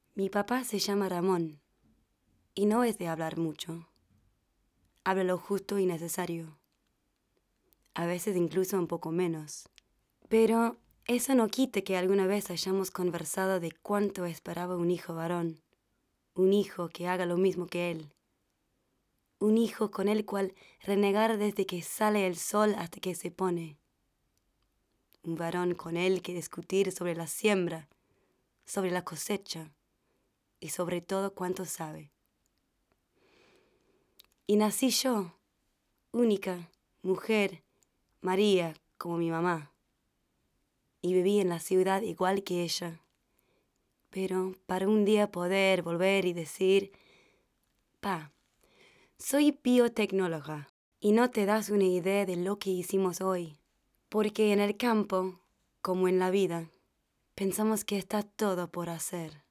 Mi papá se llama Ramón y no es de hablar mucho. Habla lo justo y necesario. A veces incluso un poco menos. Pero eso no quita que alguna vez hayamos conversado de cuánto esperaba un hijo varón. Un hijo que haga lo mismo que él. Un hijo con el cual renegar desde que sale el sol hasta que se pone. Un varón con él que discutir sobre la siembra, sobre la cosecha y sobre todo cuánto sabe. Y nací yo, única, mujer, María, como mi mamá. Y viví en la ciudad igual que ella. Pero para un día poder volver y decir, pa, soy biotecnóloga y no te das una idea de lo que hicimos hoy. Porque en el campo, como en la vida, pensamos que está todo por hacer.